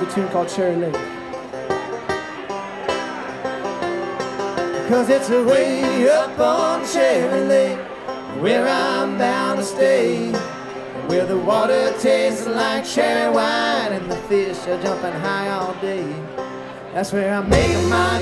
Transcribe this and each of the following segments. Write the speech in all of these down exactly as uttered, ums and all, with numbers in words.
a tune called Cherry Lake. Cause it's way up on Cherry Lake where I'm bound to stay, where the water tastes like cherry wine and the fish are jumping high all day. That's where I'm making my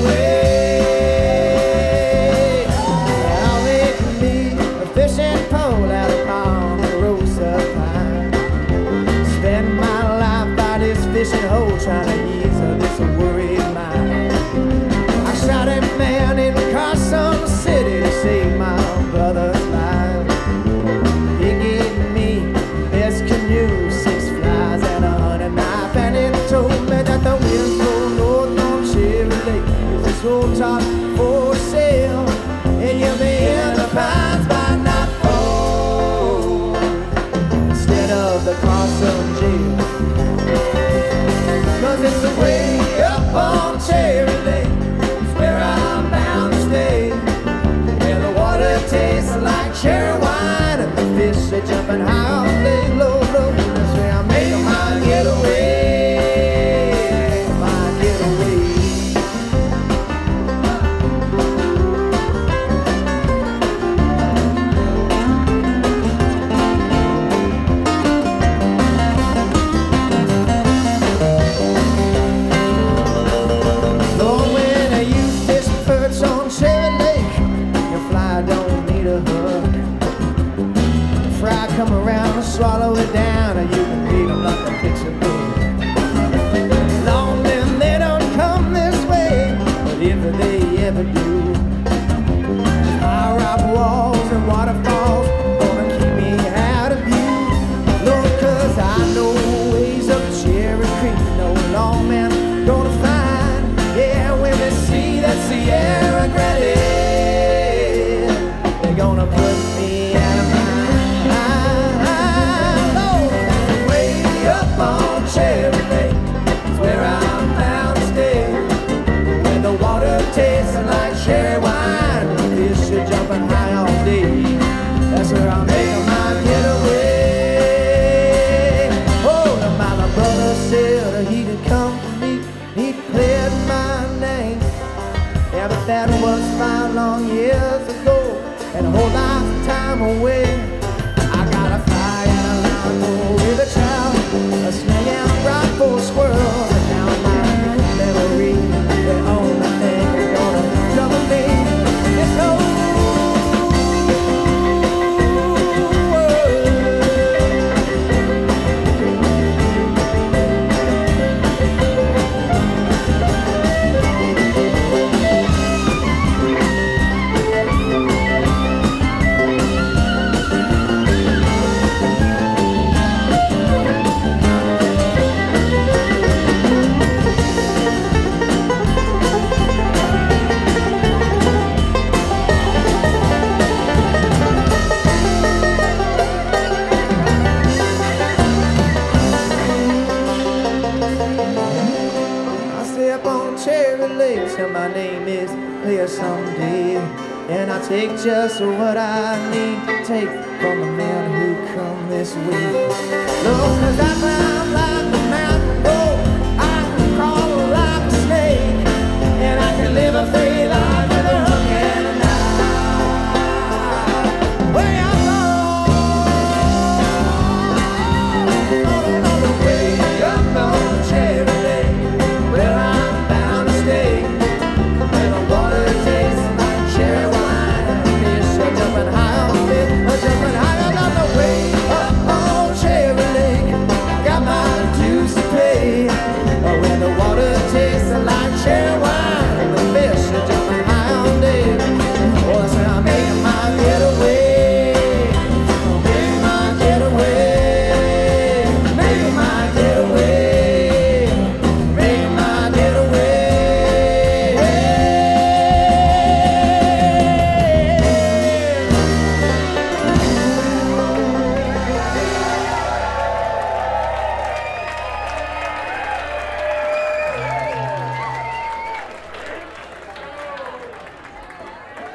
getaway. I'll make me a fishing pole out of Ponderosa pine. Spend my life by this fishing hole trying to ease this worried mind. I shot a man in Carson City to save my brother's life. He gave me best canoe, six flies and a honey knife, and it told me that the winds blow north on Cherry Lake. This old top for sale, and you'll be in the pines by nightfall instead of the Carson jail. Cause it's way up on Cherry Lake, it's where I'm bound to stay, where the water tastes like cherry wine and the fish are jumping high all day low, low. That's where I'm making my getaway, my getaway. Lord, when you fish perch on Cherry Lake, your fly don't need a hook. The fry come around and swallow it down, and you can read them like a picture book. Long then they don't come this way, but if they ever do, high rock walls and waterfalls gonna keep me out of view. Lord, cause I know ways up Cherry Creek, no long man gonna find. Yeah, when they see that Sierra Grande, they're gonna put me out of mind. Lord, way up on Cherry Lake is where I'm bound to stay, where the water tastes like cherry wine, the fish are jumping high all day. That's where I'm making my getaway. Oh, the my brother said he could come for me, he cleared my name. Yeah, but that was five long years ago, and a whole lifetime away. I got a fire and a line for river trout, a snake and rock for squirrels, and now my memory, the only thing that's gonna trouble me is hope. I stay up on Cherry Lake till my name is clear someday, and I take just what I need to take from the men who come this way. Lord, cause I climb like a mountain goat, I can crawl like a snake, and I can live a free